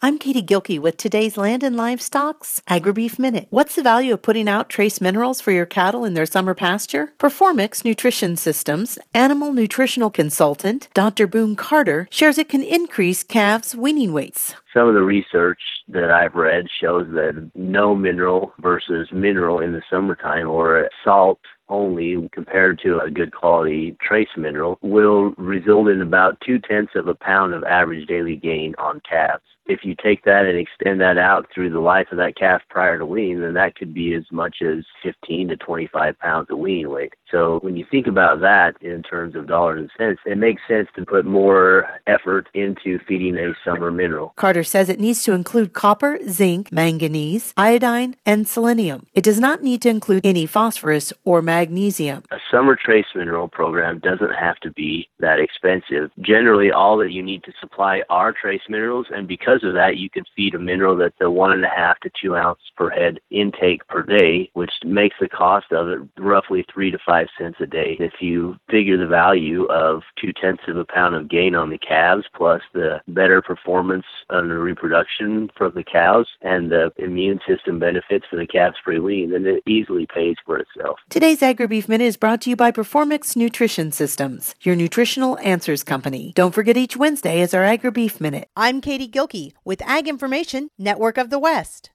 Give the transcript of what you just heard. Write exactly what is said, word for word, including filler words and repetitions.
I'm Katie Gilkey with today's Land and Livestock's AgriBeef Minute. What's the value of putting out trace minerals for your cattle in their summer pasture? Performix Nutrition Systems animal nutritional consultant Doctor Boone Carter shares it can increase calves' weaning weights. Some of the research that I've read shows that no mineral versus mineral in the summertime, or salt only compared to a good quality trace mineral, will result in about two-tenths of a pound of average daily gain on calves. If you take that and extend that out through the life of that calf prior to wean, then that could be as much as fifteen to twenty-five pounds of weaning weight. So when you think about that in terms of dollars and cents, it makes sense to put more effort into feeding a summer mineral. Carter says it needs to include copper, zinc, manganese, iodine, and selenium. It does not need to include any phosphorus or magnesium. A summer trace mineral program doesn't have to be that expensive. Generally, all that you need to supply are trace minerals, and because of that, you can feed a mineral that's a one and a half to two ounce per head intake per day, which makes the cost of it roughly three to five cents a day. If you figure the value of two tenths of a pound of gain on the calves, plus the better performance on the reproduction from the cows and the immune system benefits for the calves pre-wean, then it easily pays for itself. Today's AgriBeef Minute is brought to you by Performix Nutrition Systems, your nutritional answers company. Don't forget each Wednesday is our AgriBeef Minute. I'm Katie Gilkey with Ag Information Network of the West.